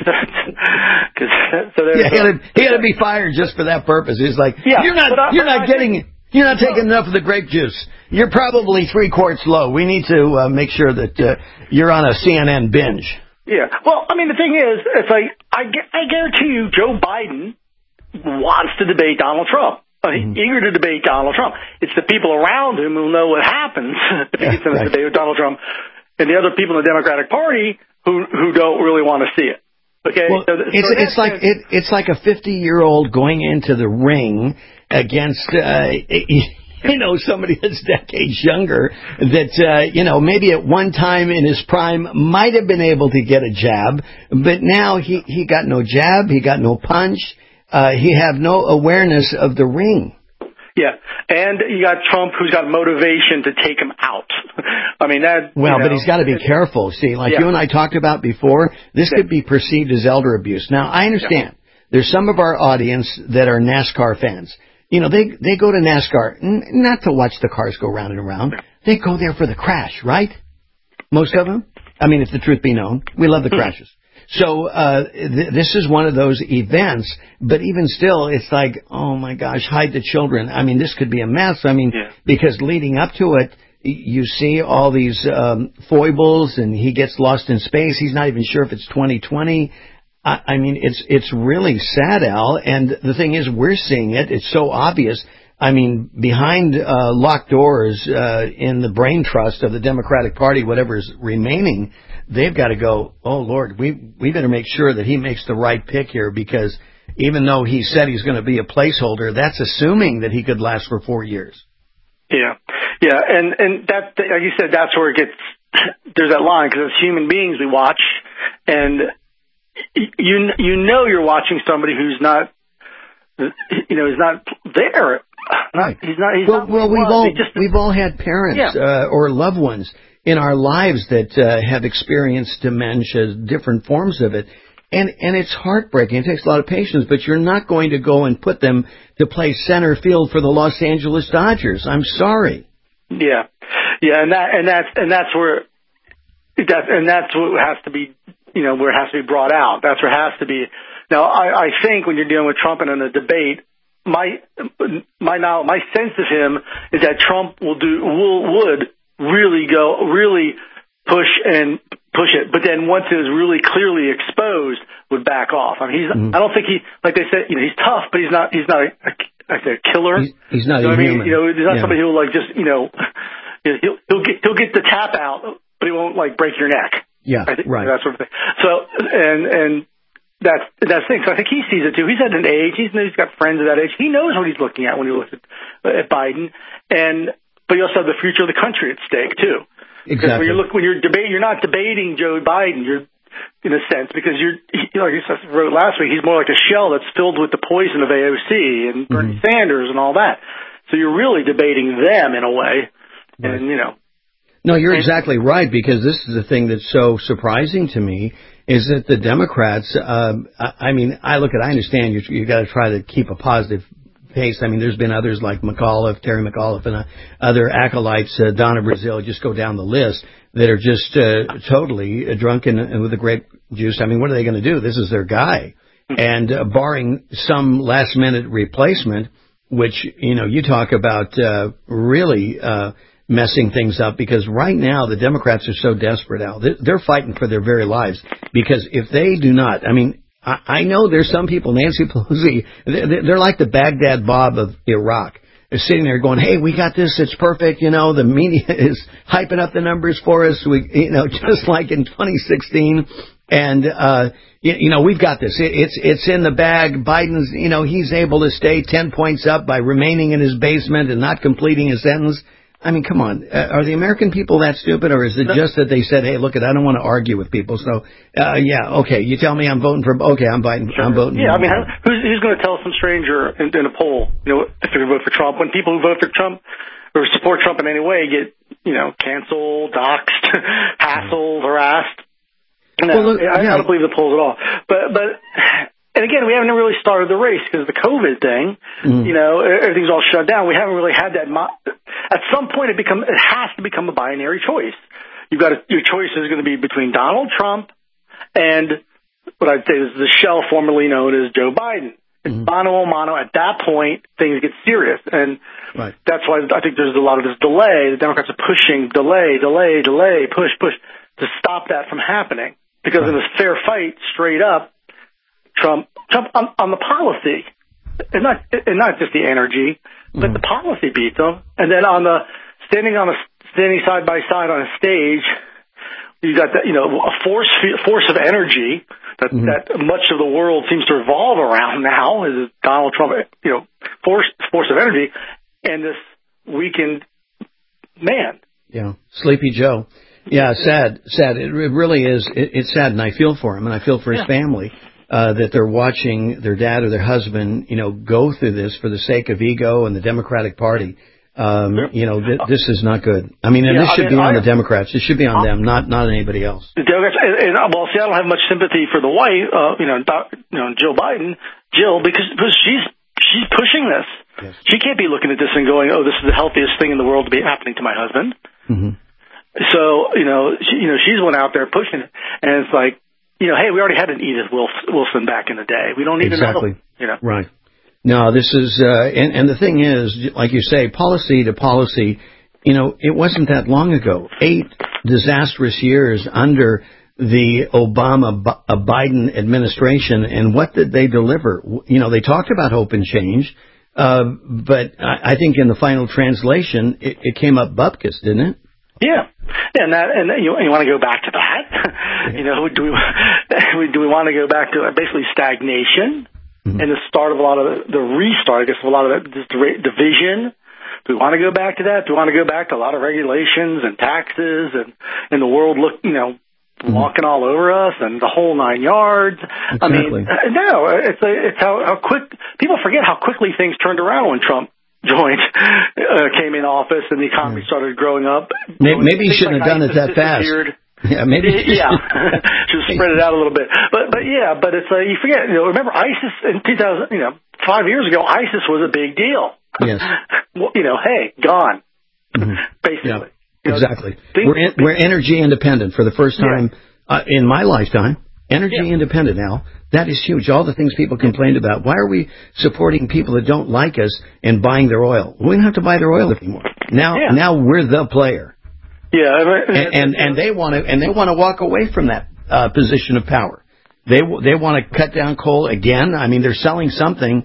he had to be fired just for that purpose. He's like, you're not taking enough of the grape juice. You're probably 3 quarts low. We need to make sure that you're on a CNN binge. Yeah, well, I mean, the thing is, it's like I guarantee you, Joe Biden wants to debate Donald Trump. Eager to debate Donald Trump. It's the people around him who know what happens if he gets in a debate with Donald Trump, and the other people in the Democratic Party who don't really want to see it. Okay, well, it's like a 50-year-old going into the ring against somebody that's decades younger that maybe at one time in his prime might have been able to get a jab, but now he got no jab, he got no punch. He have no awareness of the ring. Yeah, and you got Trump, who's got motivation to take him out. I mean, that... Well, but he's got to be careful. See, you and I talked about before, this could be perceived as elder abuse. Now, I understand. There's some of our audience that are NASCAR fans. They go to NASCAR, not to watch the cars go round and around. They go there for the crash, right? Most of them. I mean, if the truth be known, we love the crashes. So this is one of those events, but even still, it's like, oh my gosh, hide the children. I mean, this could be a mess. I mean, because leading up to it, you see all these foibles, and he gets lost in space. He's not even sure if it's 2020. I mean, it's really sad, Al. And the thing is, we're seeing it. It's so obvious. I mean, behind locked doors in the brain trust of the Democratic Party, whatever's remaining, they've got to go, oh, Lord, we better make sure that he makes the right pick here, because even though he said he's going to be a placeholder, that's assuming that he could last for 4 years. Yeah, and that, like you said, that's where it gets, there's that line, because as human beings we watch, and you know you're watching somebody who's not, is not there. Right. He's not. We've all had parents or loved ones in our lives that have experienced dementia, different forms of it. And it's heartbreaking. It takes a lot of patience, but you're not going to go and put them to play center field for the Los Angeles Dodgers. I'm sorry. Yeah, and that's where what has to be, where it has to be brought out. That's where it has to be. Now, I think when you're dealing with Trump and in a debate, my sense of him is that Trump would really push it, but then once it was really clearly exposed, would back off. I mean, I don't think like they said, he's tough, but he's not a killer. He's not a human. He's not somebody who will he'll get the tap out, but he won't break your neck. Yeah, I think, right. That sort of thing. So, and that's the thing. So I think he sees it too. He's at an age. He's got friends at that age. He knows what he's looking at when he looks at Biden, but you also have the future of the country at stake too. Exactly. When you're debating, you're not debating Joe Biden. You're, in a sense, because like you wrote last week, he's more like a shell that's filled with the poison of AOC and Bernie Sanders and all that. So you're really debating them in a way, right. And No, you're exactly right, because this is the thing that's so surprising to me is that the Democrats. I understand you got to try to keep a positive pace. I mean, there's been others like Terry McAuliffe, and other acolytes, Donna Brazile, just go down the list, that are just totally drunken and with the grape juice. I mean, what are they going to do? This is their guy. And barring some last-minute replacement, which, you talk about really messing things up, because right now the Democrats are so desperate, Al. They're fighting for their very lives, because if they do not, I know there's some people, Nancy Pelosi, they're like the Baghdad Bob of Iraq. They're sitting there going, hey, we got this, it's perfect, the media is hyping up the numbers for us, just like in 2016, and, we've got this. It's in the bag. Biden's, he's able to stay 10 points up by remaining in his basement and not completing his sentence. I mean, come on. Are the American people that stupid, or is it just that they said, hey, look, I don't want to argue with people, so, okay, you tell me I'm voting for, okay, I'm Biden, sure. I'm voting. Yeah, who's going to tell some stranger in a poll, if they're going to vote for Trump, when people who vote for Trump or support Trump in any way get, canceled, doxxed, hassled, harassed? No, I don't believe the polls at all. But and again, we haven't really started the race because of the COVID thing. Everything's all shut down. We haven't really had that. At some point, it has to become a binary choice. Your choice is going to be between Donald Trump and what I'd say is the shell formerly known as Joe Biden. It's mano a mano. At that point, things get serious, and that's why I think there's a lot of this delay. The Democrats are pushing delay, push to stop that from happening, because in a fair fight, straight up, Trump on the policy, and not just the energy, but the policy beats him. And then standing side by side on a stage, you got that a force of energy that much of the world seems to revolve around now, is Donald Trump, force of energy, and this weakened man. Yeah, Sleepy Joe. Yeah, sad. It really is. It's sad, and I feel for him, and I feel for his family. That they're watching their dad or their husband, go through this for the sake of ego and the Democratic Party. This is not good. This should be on the Democrats. It should be on them, not anybody else. The Democrats, see, I don't have much sympathy for the wife, Jill Biden, because she's pushing this. Yes. She can't be looking at this and going, "Oh, this is the healthiest thing in the world to be happening to my husband." Mm-hmm. So, she's one out there pushing it, and it's like, hey, we already had an Edith Wilson back in the day. We don't need another one, Right. No, this is, and the thing is, like you say, policy to policy, it wasn't that long ago. 8 disastrous years under the Obama-Biden administration, and what did they deliver? They talked about hope and change, but I think in the final translation, it came up bupkis, didn't it? Yeah, and you want to go back to that? Do we want to go back to basically stagnation and the start of a lot of the restart? I guess a lot of that, just division. Do we want to go back to that? Do we want to go back to a lot of regulations and taxes and the world walking all over us and the whole 9 yards? Exactly. I mean, no, it's how quick people forget how quickly things turned around when Trump came in office and the economy started growing up. Maybe he shouldn't have done it that fast. Yeah, maybe. Yeah, should have spread it out a little bit. But it's you forget. Remember ISIS in 2000. 5 years ago, ISIS was a big deal. Yes. Hey, gone. Basically. Yeah, exactly. We're energy independent for the first time in my lifetime. Energy independent now. That is huge. All the things people complained about. Why are we supporting people that don't like us and buying their oil? We don't have to buy their oil anymore. Now we're the player. Yeah, and they want to walk away from that position of power. They want to cut down coal again. I mean, they're selling something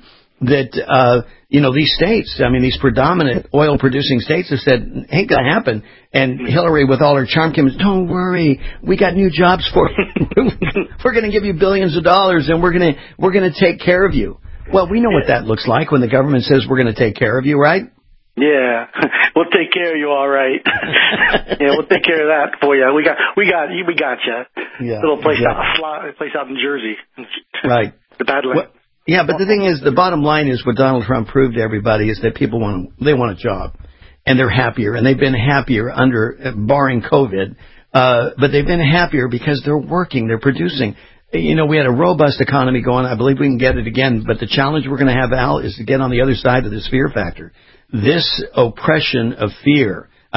that these states, these predominant oil producing states have said ain't gonna happen. And Hillary, with all her charm, came, don't worry, we got new jobs for you. We're gonna give you billions of dollars, and we're gonna take care of you. Well, we know what that looks like when the government says we're gonna take care of you, right? Yeah, we'll take care of you, all right. We'll take care of that for you. We got you. Yeah, little place out in Jersey. Right. The Badlands. Yeah, but the thing is, the bottom line is what Donald Trump proved to everybody is that people want a job, and they're happier, and they've been happier barring COVID, but they've been happier because they're working, they're producing. We had a robust economy going. I believe we can get it again, but the challenge we're going to have, Al, is to get on the other side of this fear factor. This oppression of fear. I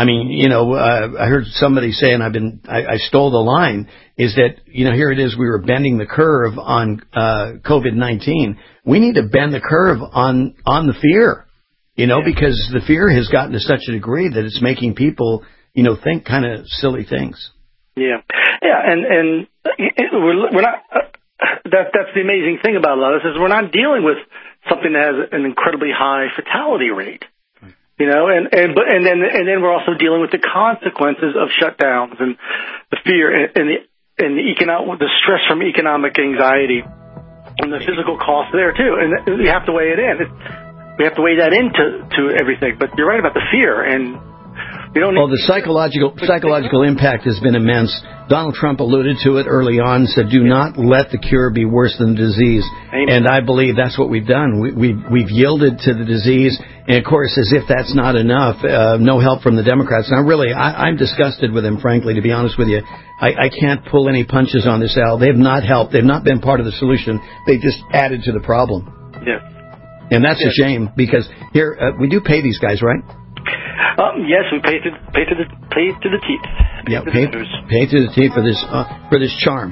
heard somebody say, and I stole the line, is that, here it is, we were bending the curve on COVID-19. We need to bend the curve on the fear, because the fear has gotten to such a degree that it's making people, think kind of silly things. Yeah. Yeah, and we're not, that's the amazing thing about a lot of this, is we're not dealing with something that has an incredibly high fatality rate. And then we're also dealing with the consequences of shutdowns and the fear and the stress from economic anxiety and the physical cost there too. And we have to weigh it in. We have to weigh that into everything. But you're right about the fear, and the psychological impact has been immense. Donald Trump alluded to it early on, said, do not let the cure be worse than the disease. Amen. And I believe that's what we've done. We've yielded to the disease. And, of course, as if that's not enough, no help from the Democrats. Now, really, I'm disgusted with them, frankly, to be honest with you. I can't pull any punches on this, Al. They have not helped. They've not been part of the solution. They just added to the problem. Yeah. And that's a shame, because here, we do pay these guys, right? Yes, we pay to the teeth. Yeah, pay to the teeth for this charm.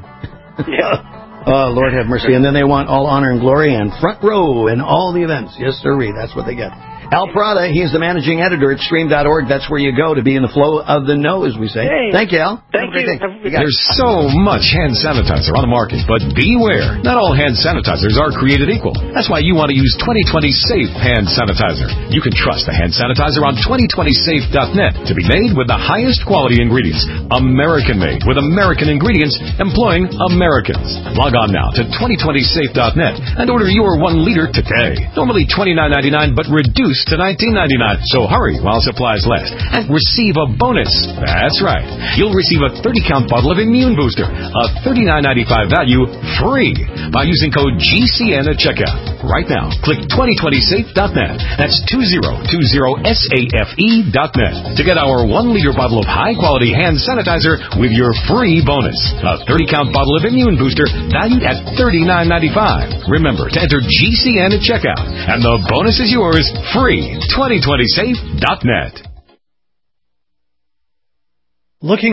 Yeah. Oh, Lord have mercy. And then they want all honor and glory and front row and all the events. Yes, sirree. That's what they get. Al Prada, he's the managing editor at Stream.org. That's where you go to be in the flow of the know, as we say. Hey, thank you, Al. Thank you. There's so much hand sanitizer on the market, but beware. Not all hand sanitizers are created equal. That's why you want to use 2020 Safe Hand Sanitizer. You can trust the hand sanitizer on 2020safe.net to be made with the highest quality ingredients. American-made with American ingredients employing Americans. Log on now to 2020safe.net and order your 1 liter today. Normally $29.99, but reduced to $19.99. So hurry while supplies last and receive a bonus. That's right. You'll receive a 30-count bottle of Immune Booster, a $39.95 value, free by using code GCN at checkout. Right now, click 2020safe.net. That's 2020safe.net to get our 1 liter bottle of high-quality hand sanitizer with your free bonus. A 30-count bottle of Immune Booster valued at $39.95. Remember to enter GCN at checkout, and the bonus is yours free. 2020safe.net. Looking